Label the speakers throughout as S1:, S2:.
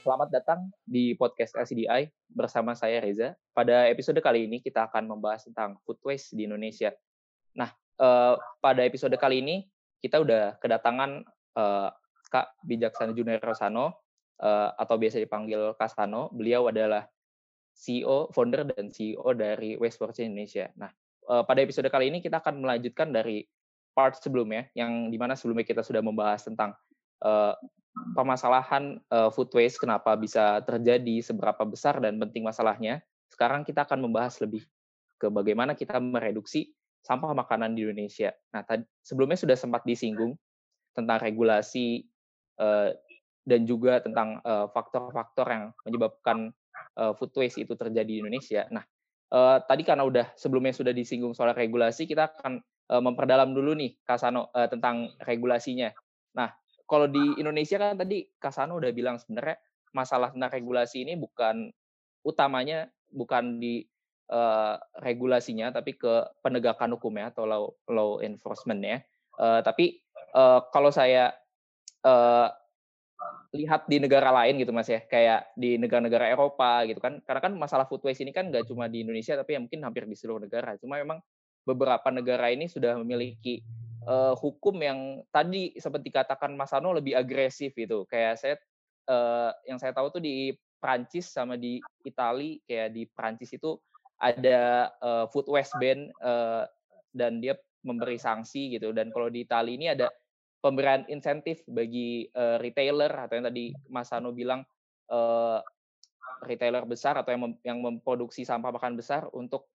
S1: Selamat datang di podcast LCDI bersama saya Reza. Pada episode kali ini kita akan membahas tentang food waste di Indonesia. Nah, pada episode kali ini kita udah kedatangan Kak Bijaksana Junior Rosano atau biasa dipanggil Kasano. Beliau adalah CEO, founder dan CEO dari Wasteworks Indonesia. Nah, pada episode kali ini kita akan melanjutkan dari part sebelumnya, yang dimana sebelumnya kita sudah membahas tentang eh, permasalahan food waste, kenapa bisa terjadi, seberapa besar dan penting masalahnya. Sekarang kita akan membahas lebih ke bagaimana kita mereduksi sampah makanan di Indonesia. Nah, sebelumnya sudah sempat disinggung tentang regulasi eh, dan juga tentang faktor-faktor yang menyebabkan food waste itu terjadi di Indonesia. Nah, tadi karena sebelumnya sudah disinggung soal regulasi, kita akan memperdalam dulu nih, Kasano, tentang regulasinya. Nah, kalau di Indonesia kan tadi Kasano udah bilang sebenarnya masalah tentang regulasi ini utamanya bukan di regulasinya, tapi ke penegakan hukumnya atau law enforcement-nya. Tapi kalau saya eh, lihat di negara lain gitu Mas ya, kayak di negara-negara Eropa gitu kan, karena kan masalah food waste ini kan nggak cuma di Indonesia, tapi ya mungkin hampir di seluruh negara. Cuma memang beberapa negara ini sudah memiliki hukum yang tadi seperti katakan Mas Ano lebih agresif gitu. Kayak yang saya tahu tuh di Prancis sama di Itali, kayak di Prancis itu ada food waste ban dan dia memberi sanksi gitu. Dan kalau di Itali ini ada pemberian insentif bagi retailer atau yang tadi Mas Hano bilang eee, retailer besar atau yang memproduksi sampah makanan besar untuk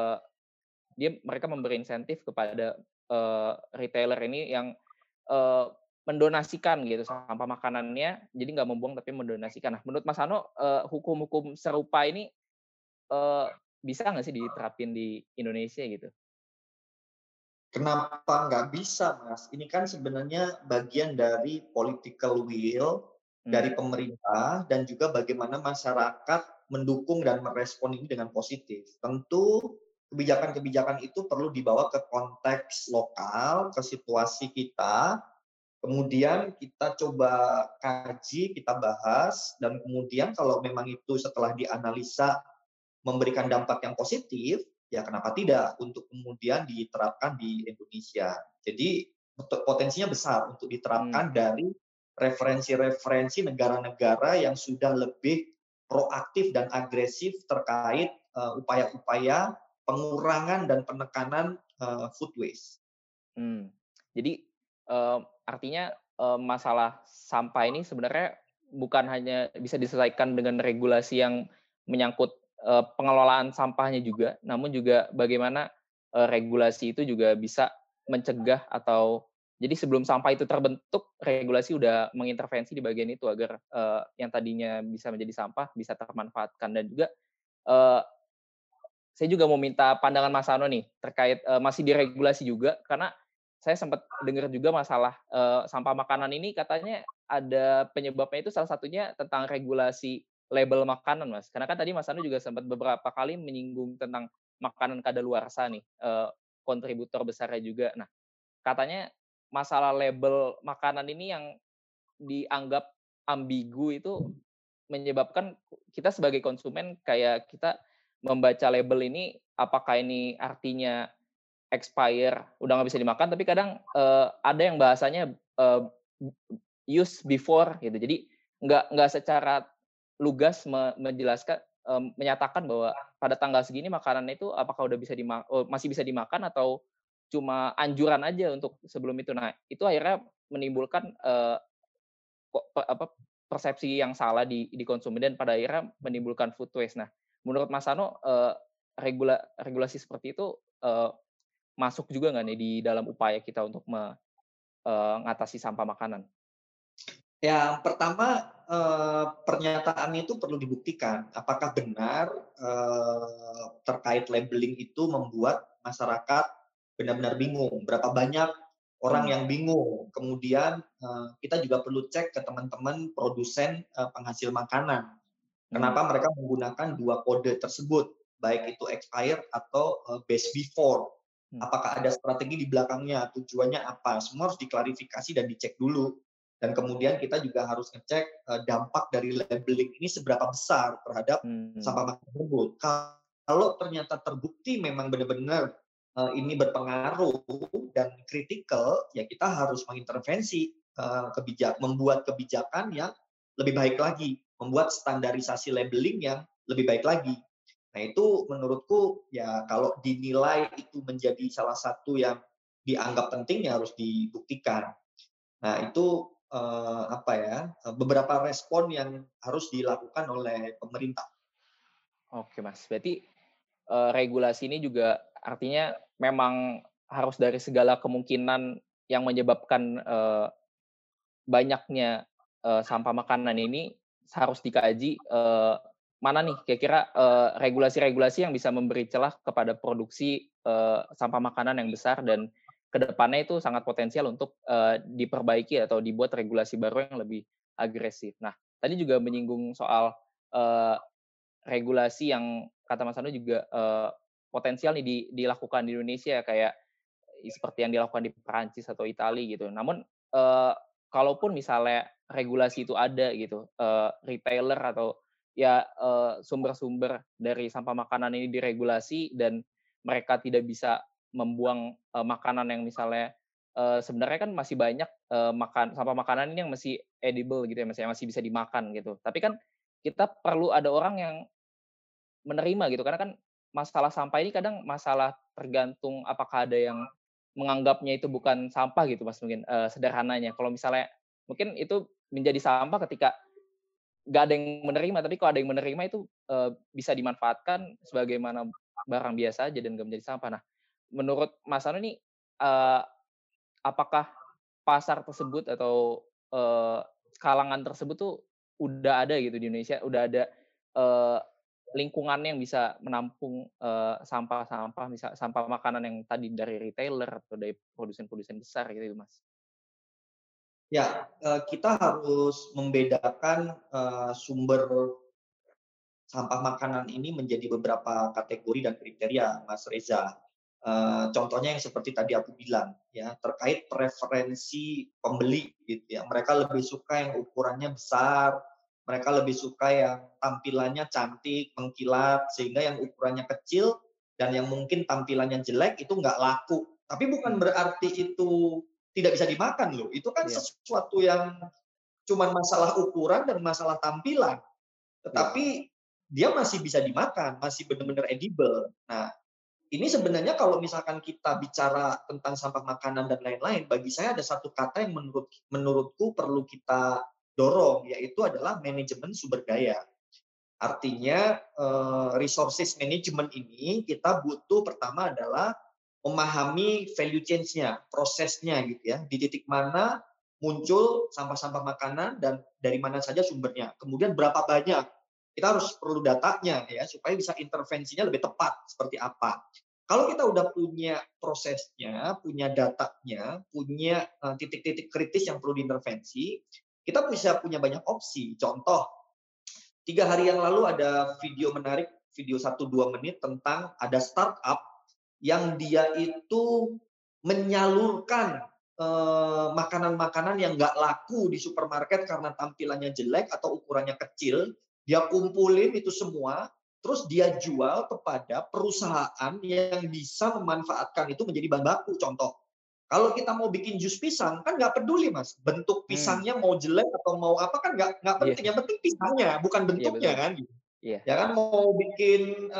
S1: mereka memberi insentif kepada retailer ini yang eee, mendonasikan gitu sampah makanannya, jadi nggak membuang tapi mendonasikan. Nah, menurut Mas Hano, hukum-hukum serupa ini eee, bisa nggak sih diterapin di Indonesia gitu?
S2: Kenapa nggak bisa, Mas? Ini kan sebenarnya bagian dari political will
S1: Mmm,
S2: dari pemerintah dan juga bagaimana masyarakat mendukung dan merespon ini dengan positif. Tentu kebijakan-kebijakan itu perlu dibawa ke konteks lokal, ke situasi kita, kemudian kita coba kaji, kita bahas, dan kemudian kalau memang itu setelah dianalisa memberikan dampak yang positif, ya kenapa tidak untuk kemudian diterapkan di Indonesia. Jadi potensinya besar untuk
S1: mmm,
S2: diterapkan dari referensi-referensi negara-negara yang sudah lebih proaktif dan agresif terkait upaya-upaya pengurangan dan penekanan food waste.
S1: mmm. Jadi, artinya, masalah sampah ini sebenarnya bukan hanya bisa diselesaikan dengan regulasi yang menyangkut, pengelolaan sampahnya juga, namun juga bagaimana, regulasi itu juga bisa mencegah atau jadi sebelum sampah itu terbentuk, regulasi udah mengintervensi di bagian itu agar, yang tadinya bisa menjadi sampah bisa termanfaatkan dan juga, eee, saya juga mau minta pandangan Mas Sano nih, terkait, masih di regulasi juga, karena saya sempat dengar juga masalah, sampah makanan ini katanya ada penyebabnya itu salah satunya tentang regulasi label makanan, Mas. Karena kan tadi Mas Sano juga sempat beberapa kali menyinggung tentang makanan kadaluarsa nih, kontributor besarnya juga. Nah, katanya masalah label makanan ini yang dianggap ambigu itu menyebabkan kita sebagai konsumen kayak kita membaca label ini, apakah ini artinya expire, udah nggak bisa dimakan, tapi kadang, ada yang bahasanya, use before gitu. Jadi nggak secara lugas menjelaskan, menyatakan bahwa pada tanggal segini makanan itu apakah udah masih bisa dimakan atau cuma anjuran aja untuk sebelum itu. Nah, itu akhirnya menimbulkan, kok persepsi yang salah di konsumen dan pada akhirnya menimbulkan food waste. Nah, menurut Mas Sano, regulasi seperti itu, masuk juga nggak nih di dalam upaya kita untuk mengatasi sampah makanan?
S2: Yang pertama, pernyataan itu perlu dibuktikan, apakah benar, terkait labeling itu membuat masyarakat benar-benar bingung, berapa banyak orang
S1: Mmm,
S2: yang bingung. Kemudian, kita juga perlu cek ke teman-teman produsen, penghasil makanan,
S1: mmm,
S2: kenapa mereka menggunakan 2 kode tersebut, baik itu expired atau, best before.
S1: mmm,
S2: Apakah ada strategi di belakangnya, tujuannya apa, semua harus diklarifikasi dan dicek dulu. Dan kemudian kita juga harus ngecek dampak dari labeling ini seberapa besar terhadap
S1: Hmm.
S2: sampah makanan tersebut. Kalau ternyata terbukti memang benar-benar ini berpengaruh dan kritikal, ya kita harus mengintervensi membuat kebijakan yang lebih baik lagi, membuat standarisasi labeling yang lebih baik lagi. Nah itu menurutku ya kalau dinilai itu menjadi salah satu yang dianggap penting ya harus dibuktikan. Nah itu beberapa respon yang harus dilakukan oleh pemerintah.
S1: Oke Mas, berarti regulasi ini juga artinya memang harus dari segala kemungkinan yang menyebabkan, banyaknya, sampah makanan ini harus dikaji, mana nih kira-kira, regulasi-regulasi yang bisa memberi celah kepada produksi, sampah makanan yang besar dan ke depannya itu sangat potensial untuk, diperbaiki atau dibuat regulasi baru yang lebih agresif. Nah, tadi juga menyinggung soal, eee, regulasi yang kata Mas Anu juga, potensial nih dilakukan di Indonesia kayak seperti yang dilakukan di Perancis atau Italia gitu. Namun, eee, kalaupun misalnya regulasi itu ada gitu, retailer atau ya, sumber-sumber dari sampah makanan ini diregulasi dan mereka tidak bisa membuang, makanan yang misalnya, sebenarnya kan masih banyak, sampah makanan ini yang masih edible gitu ya, masih bisa dimakan gitu. Tapi kan kita perlu ada orang yang menerima gitu, karena kan masalah sampah ini kadang masalah tergantung apakah ada yang menganggapnya itu bukan sampah gitu Mas mungkin, sederhananya. Kalau misalnya mungkin itu menjadi sampah ketika nggak ada yang menerima, tapi kalau ada yang menerima itu, bisa dimanfaatkan sebagaimana barang biasa aja dan nggak menjadi sampah. Nah, menurut Mas Anu nih, eee, apakah pasar tersebut atau, kalangan tersebut tuh udah ada gitu di Indonesia, udah ada, eee, lingkungannya yang bisa menampung, sampah-sampah, misal sampah makanan yang tadi dari retailer atau dari produsen-produsen besar gitu, Mas?
S2: Ya, kita harus membedakan sumber sampah makanan ini menjadi beberapa kategori dan kriteria, Mas Reza. Contohnya yang seperti tadi aku bilang, ya terkait preferensi pembeli, gitu ya. Mereka lebih suka yang ukurannya besar, mereka lebih suka yang tampilannya cantik, mengkilat, sehingga yang ukurannya kecil dan yang mungkin tampilannya jelek itu nggak laku. Tapi bukan
S1: Hmm,
S2: berarti itu tidak bisa dimakan loh. Itu kan
S1: iya,
S2: sesuatu yang cuman masalah ukuran dan masalah tampilan.
S1: iya,
S2: Tetapi dia masih bisa dimakan, masih
S1: mmm,
S2: benar-benar edible. Nah, ini sebenarnya kalau misalkan kita bicara tentang sampah makanan dan lain-lain, bagi saya ada satu kata yang menurutku perlu kita dorong, yaitu adalah manajemen sumber daya. Artinya, resources management ini kita butuh pertama adalah memahami value chain-nya, prosesnya gitu ya, di titik mana muncul sampah-sampah makanan dan dari mana saja sumbernya. Kemudian berapa banyak, kita harus perlu datanya ya, supaya bisa intervensinya lebih tepat, seperti apa. Kalau kita udah punya prosesnya, punya datanya, punya, titik-titik kritis yang perlu diintervensi, kita bisa punya banyak opsi. Contoh, 3 hari yang lalu ada video menarik, video 1-2 menit tentang ada startup yang dia itu menyalurkan makanan-makanan yang nggak laku di supermarket karena tampilannya jelek atau ukurannya kecil. Dia kumpulin itu semua, terus dia jual kepada perusahaan yang bisa memanfaatkan itu menjadi bahan baku. Contoh, kalau kita mau bikin jus pisang, kan nggak peduli Mas, bentuk
S1: mmm,
S2: pisangnya mau jelek atau mau apa kan nggak
S1: iya,
S2: penting, yang penting pisangnya, bukan
S1: iya
S2: bentuknya
S1: betul,
S2: kan.
S1: iya,
S2: Ya kan mau bikin,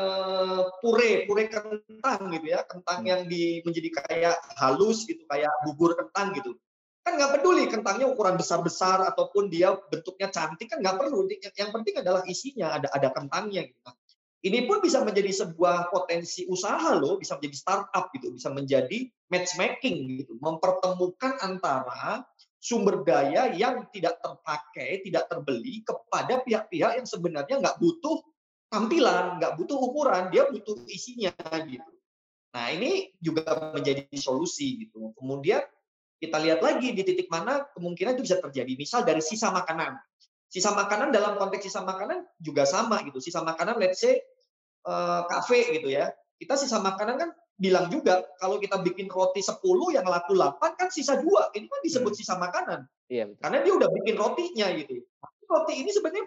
S2: pure kentang gitu ya, kentang
S1: mmm,
S2: yang menjadi kayak halus gitu, kayak bubur kentang gitu. Kan nggak peduli kentangnya ukuran besar-besar ataupun dia bentuknya cantik, kan nggak perlu, yang penting adalah isinya, ada kentangnya gitu. Nah, ini pun bisa menjadi sebuah potensi usaha loh, bisa menjadi startup gitu, bisa menjadi matchmaking gitu, mempertemukan antara sumber daya yang tidak terpakai, tidak terbeli kepada pihak-pihak yang sebenarnya nggak butuh tampilan, nggak butuh ukuran, dia butuh isinya gitu. Nah ini juga menjadi solusi gitu. Kemudian kita lihat lagi di titik mana kemungkinan itu bisa terjadi. Misal dari sisa makanan. Sisa makanan dalam konteks sisa makanan juga sama gitu. Sisa makanan let's say kafe gitu ya. Kita sisa makanan kan bilang juga kalau kita bikin roti 10 yang laku 8 kan sisa 2. Ini kan disebut sisa makanan.
S1: Iya, betul.
S2: Karena dia udah bikin rotinya gitu. Tapi roti ini sebenarnya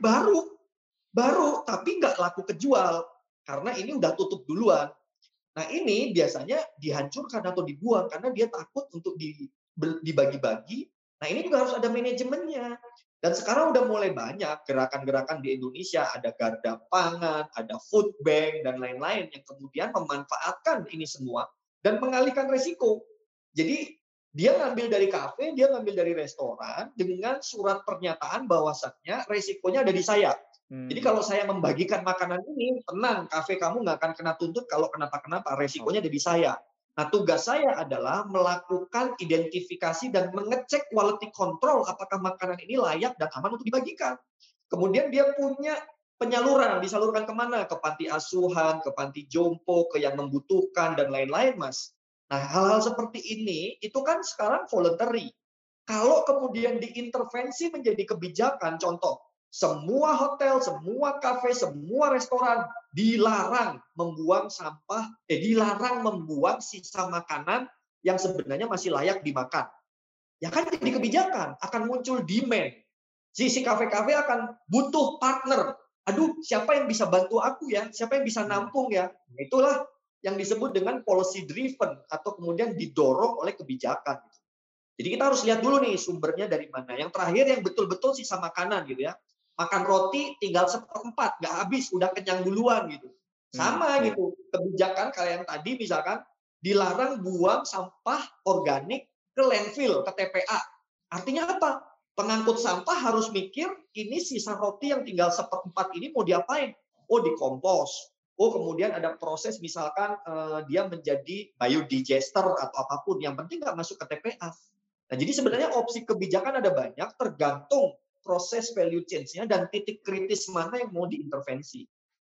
S2: baru tapi nggak laku kejual karena ini udah tutup duluan. Nah ini biasanya dihancurkan atau dibuang karena dia takut untuk dibagi-bagi. Nah ini juga harus ada manajemennya. Dan sekarang udah mulai banyak gerakan-gerakan di Indonesia, ada Garda Pangan, ada Food Bank, dan lain-lain yang kemudian memanfaatkan ini semua dan mengalihkan resiko. Jadi dia ngambil dari kafe, dia ngambil dari restoran dengan surat pernyataan bahwasannya resikonya ada di saya. Jadi kalau saya membagikan makanan ini, tenang, kafe kamu nggak akan kena tuntut kalau kenapa-kenapa, resikonya ada di saya. Nah, tugas saya adalah melakukan identifikasi dan mengecek quality control apakah makanan ini layak dan aman untuk dibagikan. Kemudian dia punya penyaluran, disalurkan kemana? Ke panti asuhan, ke panti jompo, ke yang membutuhkan, dan lain-lain, Mas. Nah, hal-hal seperti ini, itu kan sekarang voluntary. Kalau kemudian diintervensi menjadi kebijakan, contoh, semua hotel, semua kafe, semua restoran dilarang membuang sampah, dilarang membuang sisa makanan yang sebenarnya masih layak dimakan. Ya kan jadi kebijakan, akan muncul demand. Si kafe-kafe akan butuh partner. Aduh, siapa yang bisa bantu aku ya? Siapa yang bisa nampung ya? Itulah yang disebut dengan policy driven atau kemudian didorong oleh kebijakan. Jadi kita harus lihat dulu nih sumbernya dari mana. Yang terakhir yang betul-betul sisa makanan gitu ya. Makan roti tinggal 1/4, nggak habis, udah kenyang duluan gitu. Sama gitu, kebijakan kayak yang tadi misalkan dilarang buang sampah organik ke landfill, ke TPA. Artinya apa? Pengangkut sampah harus mikir, ini sisa roti yang tinggal 1/4 ini mau diapain? Oh, dikompos. Oh, kemudian ada proses misalkan dia menjadi biodigester atau apapun. Yang penting nggak masuk ke TPA. Nah, jadi sebenarnya opsi kebijakan ada banyak, tergantung proses value change-nya dan titik kritis mana yang mau diintervensi.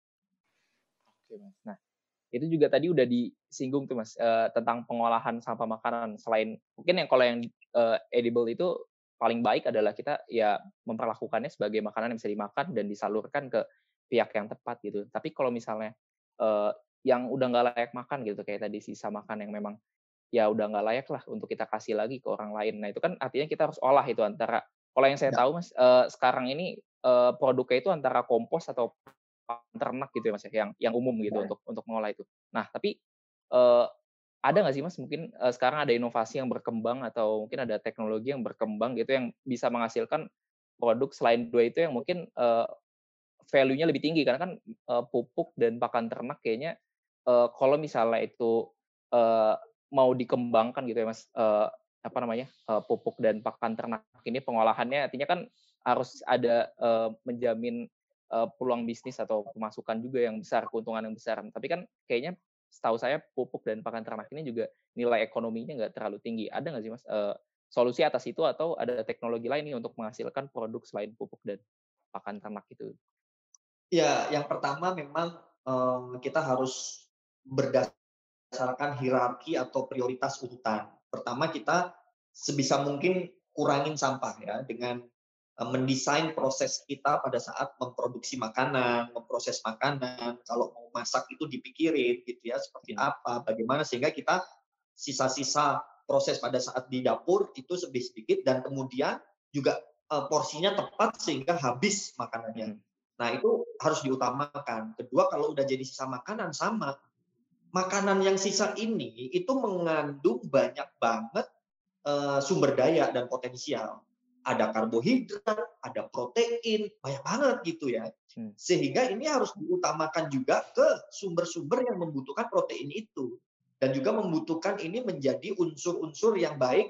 S1: Oke, Mas. Nah, itu juga tadi udah disinggung tuh, Mas, tentang pengolahan sampah makanan. Selain mungkin kalau yang edible itu paling baik adalah kita ya memperlakukannya sebagai makanan yang bisa dimakan dan disalurkan ke pihak yang tepat gitu. Tapi kalau misalnya yang udah nggak layak makan gitu, kayak tadi sisa makan yang memang ya udah nggak layak lah untuk kita kasih lagi ke orang lain. Nah, itu kan artinya kita harus olah itu antara kalau yang saya
S2: Ya,
S1: tahu, Mas, sekarang ini produknya itu antara kompos atau pakan ternak gitu ya, Mas, ya, yang umum gitu
S2: ya.
S1: untuk mengolah itu. Nah, tapi eee, ada nggak sih, Mas, mungkin sekarang ada inovasi yang berkembang atau mungkin ada teknologi yang berkembang gitu yang bisa menghasilkan produk selain 2 itu yang mungkin value-nya lebih tinggi karena kan pupuk dan pakan ternak kayaknya kalau misalnya itu eee, mau dikembangkan gitu ya, Mas, apa namanya, pupuk dan pakan ternak ini pengolahannya artinya kan harus ada menjamin peluang bisnis atau pemasukan juga yang besar, keuntungan yang besar. Tapi kan kayaknya setahu saya pupuk dan pakan ternak ini juga nilai ekonominya nggak terlalu tinggi. Ada nggak sih, Mas, solusi atas itu atau ada teknologi lain nih untuk menghasilkan produk selain pupuk dan pakan ternak itu?
S2: Ya, yang pertama memang kita harus berdasarkan hierarki atau prioritas urutan. Pertama kita sebisa mungkin kurangin sampah ya dengan mendesain proses kita pada saat memproduksi makanan, memproses makanan, kalau mau masak itu dipikirin gitu ya, seperti
S1: Mhm,
S2: apa, bagaimana sehingga kita sisa-sisa proses pada saat di dapur itu sedikit dan kemudian juga porsinya tepat sehingga habis makanannya.
S1: mhm,
S2: Nah, itu harus diutamakan. Kedua, kalau udah jadi sisa makanan sama, makanan yang sisa ini itu mengandung banyak banget sumber daya dan potensial. Ada karbohidrat, ada protein, banyak banget gitu ya.
S1: mmm,
S2: Sehingga ini harus diutamakan juga ke sumber-sumber yang membutuhkan protein itu. Dan juga membutuhkan ini menjadi unsur-unsur yang baik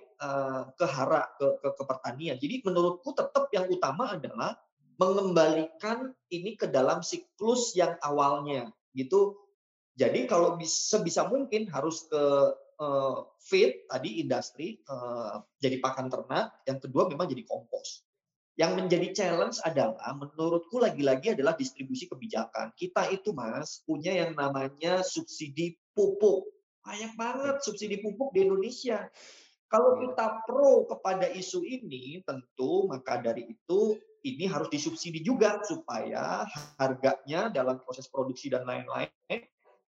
S2: ke pertanian. Jadi menurutku tetap yang utama adalah mengembalikan ini ke dalam siklus yang awalnya gitu. Jadi kalau sebisa mungkin harus ke feed tadi industri, jadi pakan ternak, yang kedua memang jadi kompos. Yang menjadi challenge adalah menurutku lagi-lagi adalah distribusi kebijakan. Kita itu Mas, punya yang namanya subsidi pupuk. Banyak banget
S1: oke,
S2: subsidi pupuk di Indonesia. Kalau
S1: iya,
S2: kita pro kepada isu ini, tentu maka dari itu ini harus disubsidi juga supaya harganya dalam proses produksi dan lain-lain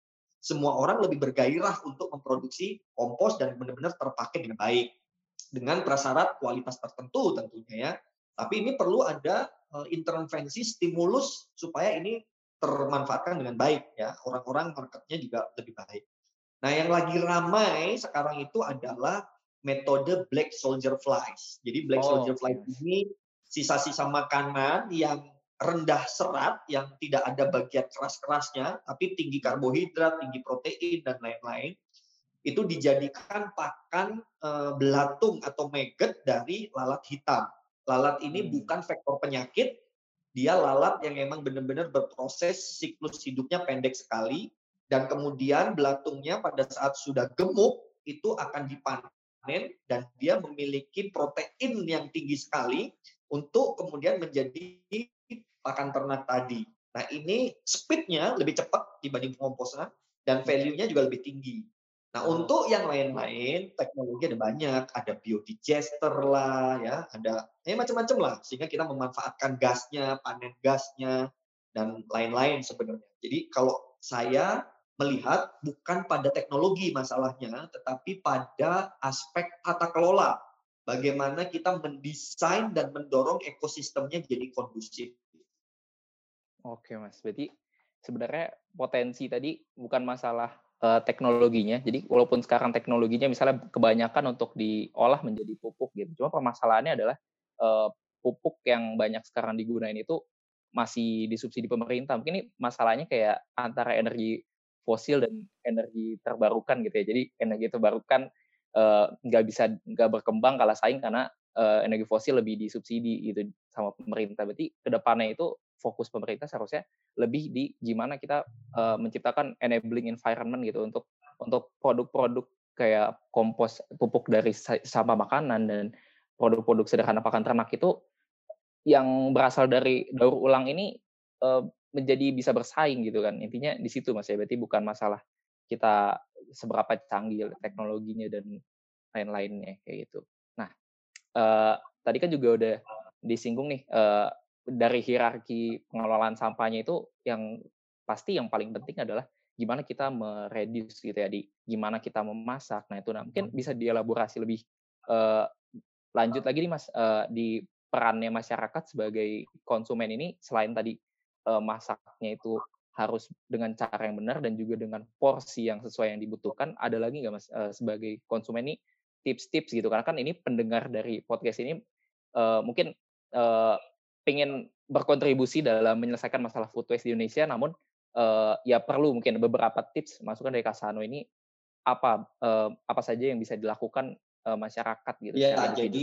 S2: semua orang lebih bergairah untuk memproduksi kompos dan benar-benar terpakai dengan baik. Dengan prasyarat kualitas tertentu tentunya ya. Tapi ini perlu ada intervensi stimulus supaya ini termanfaatkan dengan baik ya. Orang-orang marketnya juga lebih baik. Nah, yang lagi ramai sekarang itu adalah metode black soldier flies. Jadi black
S1: Oh,
S2: soldier
S1: oke,
S2: flies
S1: Mas.
S2: ini sisa-sisa makanan yang rendah serat, yang tidak ada bagian keras-kerasnya, tapi tinggi karbohidrat, tinggi protein, dan lain-lain. Itu dijadikan pakan belatung atau maggot dari lalat hitam. Lalat ini
S1: Hmm.
S2: bukan vektor penyakit, dia lalat yang memang benar-benar berproses, siklus hidupnya pendek sekali, dan kemudian belatungnya pada saat sudah gemuk, itu akan dipanen, dan dia memiliki protein yang tinggi sekali, untuk kemudian menjadi pakan ternak tadi. Nah, ini speed-nya lebih cepat dibanding pengomposan, dan value-nya juga lebih tinggi. Nah,
S1: Oh,
S2: untuk yang lain-lain, teknologi ada banyak, ada biodigester lah, ya, ada macam-macam lah, sehingga kita memanfaatkan gasnya, panen gasnya, dan lain-lain sebenarnya. Jadi kalau saya melihat bukan pada teknologi masalahnya, tetapi pada aspek tata kelola. Bagaimana kita mendesain dan mendorong ekosistemnya jadi kondusif.
S1: oke, Mas. Berarti sebenarnya potensi tadi bukan masalah teknologinya. Jadi walaupun sekarang teknologinya misalnya kebanyakan untuk diolah menjadi pupuk gitu. Cuma permasalahannya adalah eh, pupuk yang banyak sekarang digunain itu masih disubsidi pemerintah. Mungkin ini masalahnya kayak antara energi fosil dan energi terbarukan gitu ya. Jadi energi terbarukan nggak berkembang kalah saing karena energi fosil lebih disubsidi gitu sama pemerintah. Berarti kedepannya itu fokus pemerintah seharusnya lebih di gimana kita menciptakan enabling environment gitu untuk produk-produk kayak kompos pupuk dari sampah makanan dan produk-produk sederhana pakan ternak itu yang berasal dari daur ulang ini eee, menjadi bisa bersaing gitu kan. Intinya di situ Mas ya, berarti bukan masalah kita seberapa canggih teknologinya dan lain-lainnya kayak gitu. Nah, eee, tadi kan juga udah disinggung nih, dari hierarki pengelolaan sampahnya itu yang pasti yang paling penting adalah gimana kita gitu ya, gimana kita memasak. Nah itu, mungkin bisa dielaborasi lebih, eee, lanjut lagi nih Mas, di perannya masyarakat sebagai konsumen ini selain tadi, masaknya itu harus dengan cara yang benar dan juga dengan porsi yang sesuai yang dibutuhkan, ada lagi nggak Mas, sebagai konsumen ini tips-tips gitu? Karena kan ini pendengar dari podcast ini, mungkin, pengen berkontribusi dalam menyelesaikan masalah food waste di Indonesia, namun, ya perlu mungkin beberapa tips masukan dari Kak Sano ini apa saja yang bisa dilakukan, masyarakat gitu secara
S2: Ya,
S1: individu?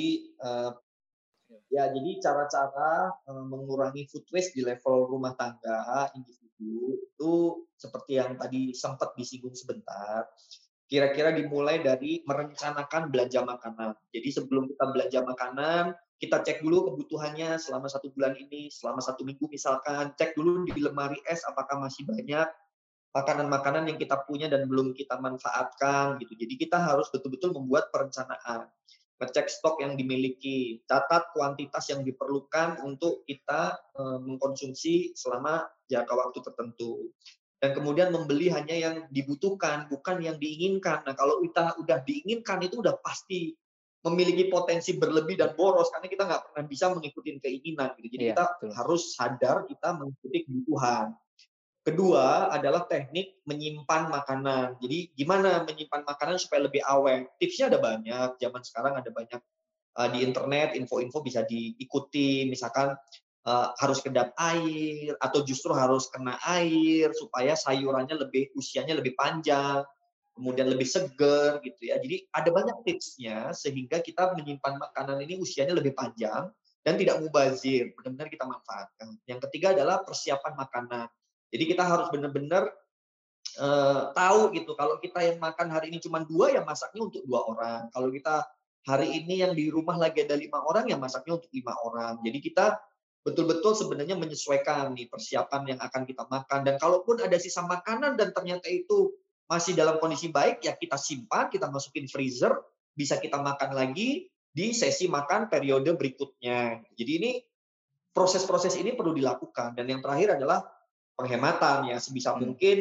S2: jadi cara-cara mengurangi food waste di level rumah tangga individu itu seperti yang tadi sempat disinggung sebentar. Kira-kira dimulai dari merencanakan belanja makanan. Jadi sebelum kita belanja makanan, kita cek dulu kebutuhannya selama 1 bulan ini, selama 1 minggu misalkan, cek dulu di lemari es apakah masih banyak makanan-makanan yang kita punya dan belum kita manfaatkan gitu. Jadi kita harus betul-betul membuat perencanaan, ngecek stok yang dimiliki, catat kuantitas yang diperlukan untuk kita mengkonsumsi selama jangka waktu tertentu. Dan kemudian membeli hanya yang dibutuhkan, bukan yang diinginkan. Nah, kalau kita udah diinginkan itu udah pasti memiliki potensi berlebih dan boros karena kita nggak pernah bisa mengikuti keinginan gitu. Jadi
S1: Iya,
S2: kita
S1: betul Mas.
S2: harus sadar kita mengikuti kebutuhan. Kedua adalah teknik menyimpan makanan. Jadi gimana menyimpan makanan supaya lebih awet? Tipsnya ada banyak. Zaman sekarang ada banyak di internet info-info bisa diikuti. Misalkan harus kedap air atau justru harus kena air supaya sayurannya usianya lebih panjang, kemudian lebih seger gitu ya. Jadi ada banyak tipsnya sehingga kita menyimpan makanan ini usianya lebih panjang dan tidak mubazir, benar-benar kita manfaatkan. Yang ketiga adalah persiapan makanan. Jadi kita harus benar-benar tahu gitu kalau kita yang makan hari ini cuma 2 ya masaknya untuk 2 orang. Kalau kita hari ini yang di rumah lagi ada 5 orang ya masaknya untuk 5 orang. Jadi kita betul-betul sebenarnya menyesuaikan nih persiapan yang akan kita makan dan kalaupun ada sisa makanan dan ternyata itu masih dalam kondisi baik ya kita simpan, kita masukin freezer, bisa kita makan lagi di sesi makan periode berikutnya. Jadi ini proses-proses ini perlu dilakukan dan yang terakhir adalah penghematan ya sebisa
S1: Mhm.
S2: mungkin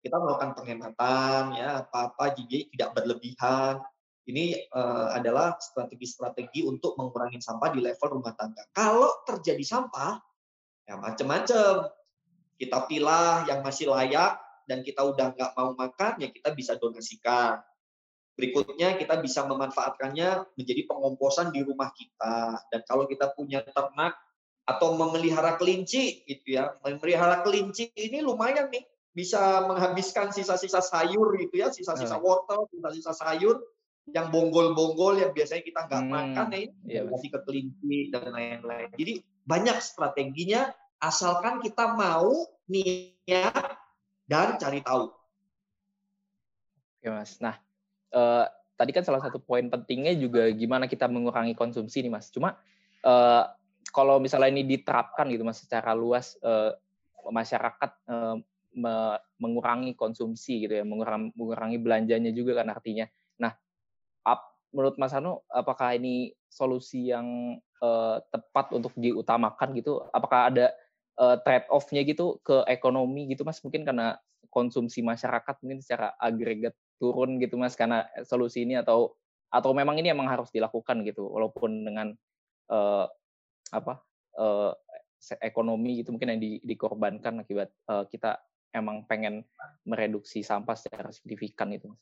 S2: kita melakukan penghematan, ya apa-apa jadi tidak berlebihan. Ini adalah strategi-strategi untuk mengurangi sampah di level rumah tangga. Kalau terjadi sampah, ya macam-macam. Kita pilah yang masih layak dan kita udah nggak mau makan, ya kita bisa donasikan. Berikutnya kita bisa memanfaatkannya menjadi pengomposan di rumah kita. Dan kalau kita punya ternak atau memelihara kelinci gitu ya, memelihara kelinci ini lumayan nih, bisa menghabiskan sisa-sisa sayur gitu ya, sisa-sisa
S1: Oke.
S2: wortel, sisa-sisa sayur yang bonggol-bonggol yang biasanya kita nggak makan, ya ini
S1: Iya, Mas.
S2: kasih ke kelinci dan lain-lain. Jadi banyak strateginya asalkan kita mau niat dan cari tahu.
S1: Oke, Mas. Nah, eee, tadi kan salah satu poin pentingnya juga gimana kita mengurangi konsumsi nih, Mas. Cuma, eee, kalau misalnya ini diterapkan gitu, Mas, secara luas, masyarakat, mengurangi konsumsi gitu ya, mengurangi belanjanya juga kan artinya. Nah, menurut Mas Hanu, apakah ini solusi yang, tepat untuk diutamakan gitu? Apakah ada, trade off-nya gitu ke ekonomi gitu, Mas? Mungkin karena konsumsi masyarakat mungkin secara agregat turun gitu, Mas, karena solusi ini atau memang ini emang harus dilakukan gitu, walaupun dengan, eee, apa, eee, ekonomi gitu mungkin yang dikorbankan akibat, kita emang pengen mereduksi sampah secara signifikan gitu, Mas?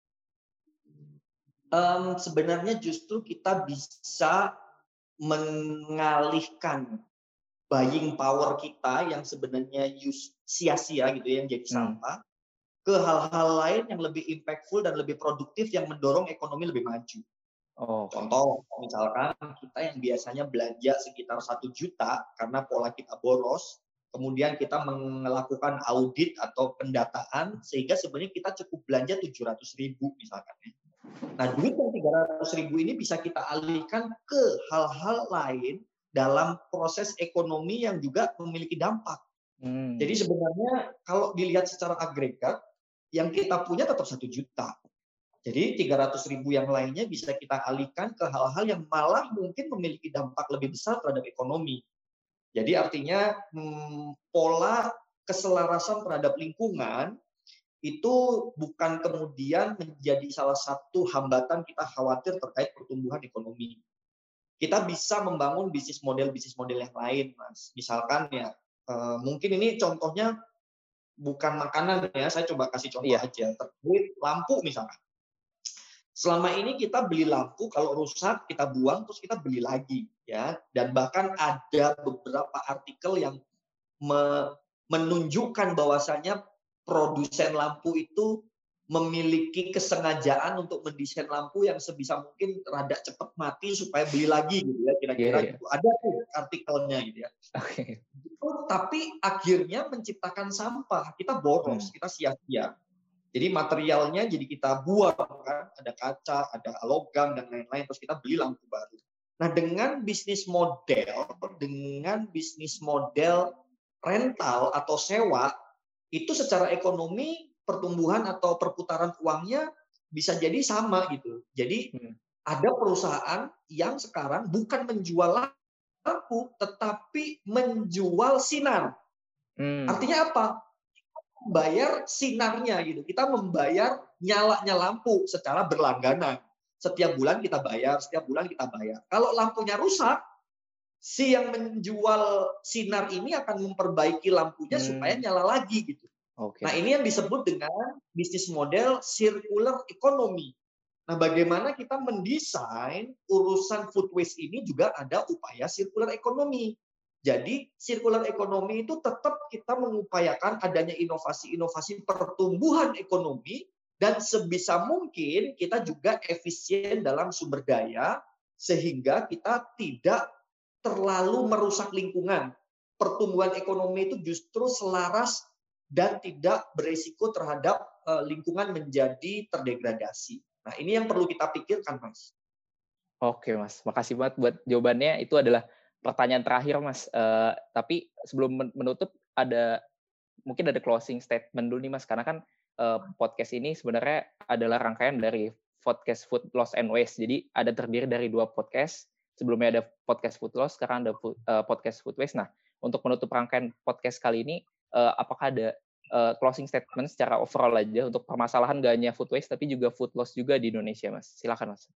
S2: Sebenarnya justru kita bisa mengalihkan buying power kita yang sebenarnya sia-sia gitu ya, yang jadi
S1: Mmm,
S2: sampah, ke hal-hal lain yang lebih impactful dan lebih produktif yang mendorong ekonomi lebih maju.
S1: oke.
S2: Contoh, misalkan kita yang biasanya belanja sekitar 1 juta karena pola kita boros, kemudian kita melakukan audit atau pendataan sehingga sebenarnya kita cukup belanja 700.000 misalkan ya. Nah, duit yang 300.000 ini bisa kita alihkan ke hal-hal lain dalam proses ekonomi yang juga memiliki dampak.
S1: Mmm,
S2: Jadi sebenarnya kalau dilihat secara agregat, yang kita punya tetap 1 juta. Jadi 300.000 yang lainnya bisa kita alihkan ke hal-hal yang malah mungkin memiliki dampak lebih besar terhadap ekonomi. Jadi artinya pola keselarasan terhadap lingkungan itu bukan kemudian menjadi salah satu hambatan kita khawatir terkait pertumbuhan ekonomi. Kita bisa membangun bisnis model yang lain, Mas. Misalkan ya, mungkin ini contohnya bukan makanan ya, saya coba kasih contoh
S1: iya.
S2: aja, terkait lampu misalkan. Selama ini kita beli lampu kalau rusak kita buang terus kita beli lagi ya, dan bahkan ada beberapa artikel yang menunjukkan bahwasanya produsen lampu itu memiliki kesengajaan untuk mendesain lampu yang sebisa mungkin rada cepat mati supaya beli lagi gitu ya,
S1: Iya,
S2: kira-kira
S1: iya.
S2: gitu. Ada tuh artikelnya gitu ya.
S1: Oke.
S2: Tapi akhirnya menciptakan sampah, kita
S1: Mmm,
S2: boros, kita sia-sia. Jadi materialnya jadi kita buang kan, ada kaca, ada logam dan lain-lain, terus kita beli lampu baru. Nah, dengan bisnis model rental atau sewa, itu secara ekonomi pertumbuhan atau perputaran uangnya bisa jadi sama gitu. Jadi
S1: mhm,
S2: ada perusahaan yang sekarang bukan menjual lampu, tetapi menjual sinar.
S1: mmm,
S2: Artinya apa? Membayar sinarnya gitu. Kita membayar nyalanya lampu secara berlangganan. Setiap bulan kita bayar, setiap bulan kita bayar. Kalau lampunya rusak, si yang menjual sinar ini akan memperbaiki lampunya supaya
S1: mmm,
S2: nyala lagi gitu.
S1: oke,
S2: Nah,
S1: Mas.
S2: ini yang disebut dengan bisnis model circular economy. Nah, bagaimana kita mendesain urusan food waste ini juga ada upaya circular economy. Jadi, circular economy itu tetap kita mengupayakan adanya inovasi-inovasi pertumbuhan ekonomi dan sebisa mungkin kita juga efisien dalam sumber daya sehingga kita tidak terlalu merusak lingkungan. Pertumbuhan ekonomi itu justru selaras dan tidak beresiko terhadap lingkungan menjadi terdegradasi. Nah, ini yang perlu kita pikirkan, Mas.
S1: Oke, Mas, makasih banget buat jawabannya. Itu adalah pertanyaan terakhir, Mas, tapi sebelum menutup mungkin ada closing statement dulu nih, Mas, karena kan, podcast ini sebenarnya adalah rangkaian dari podcast Food Loss and Waste. Jadi terdiri dari 2 podcast, sebelumnya ada podcast Food Loss, sekarang ada podcast Food Waste. Nah, untuk menutup rangkaian podcast kali ini, apakah ada closing statement secara overall aja untuk permasalahan nggak hanya food waste tapi juga food loss juga di Indonesia, Mas. Silakan, Mas.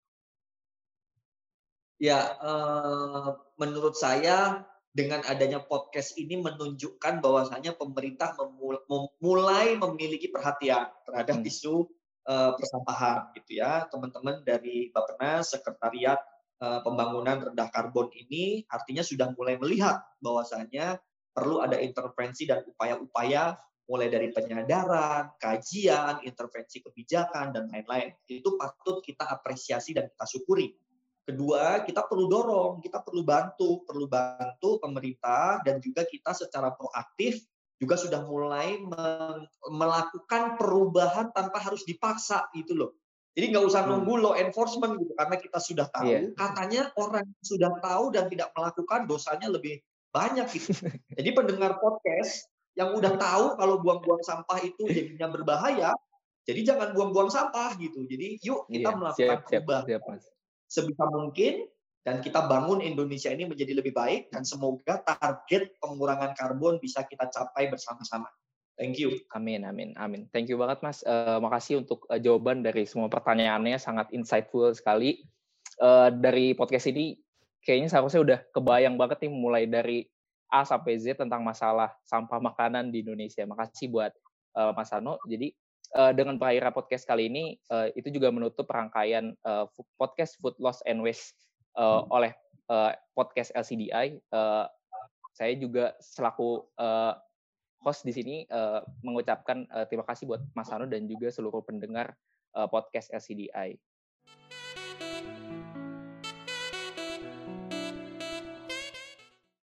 S2: Ya, menurut saya dengan adanya podcast ini menunjukkan bahwasanya pemerintah mulai memiliki perhatian terhadap isu persampahan gitu ya. Teman-teman dari Bappenas, Sekretariat Pembangunan Rendah Karbon ini artinya sudah mulai melihat bahwasanya perlu ada intervensi dan upaya-upaya mulai dari penyadaran, kajian, intervensi kebijakan dan lain-lain. Itu patut kita apresiasi dan kita syukuri. Kedua, kita perlu dorong, kita perlu bantu pemerintah dan juga kita secara proaktif juga sudah mulai melakukan perubahan tanpa harus dipaksa gitu loh. Jadi nggak usah nunggu law enforcement gitu, karena kita sudah tahu, katanya orang sudah tahu dan tidak melakukan dosanya lebih banyak gitu. Jadi pendengar podcast yang udah tahu kalau buang-buang sampah itu jadinya berbahaya, jadi jangan buang-buang sampah gitu. Jadi yuk kita melakukan perubahan sebisa mungkin dan kita bangun Indonesia ini menjadi lebih baik dan semoga target pengurangan karbon bisa kita capai bersama-sama. Thank you.
S1: Amin. Thank you banget, Mas. Makasih untuk jawaban dari semua pertanyaannya, sangat insightful sekali. Dari podcast ini kayaknya seharusnya udah kebayang banget nih mulai dari A sampai Z tentang masalah sampah makanan di Indonesia. Makasih buat Mas Hano. Jadi dengan perairan podcast kali ini itu juga menutup rangkaian podcast Food Loss and Waste oleh podcast LCDI. Saya juga selaku host di sini mengucapkan terima kasih buat Mas Hano dan juga seluruh pendengar podcast LCDI.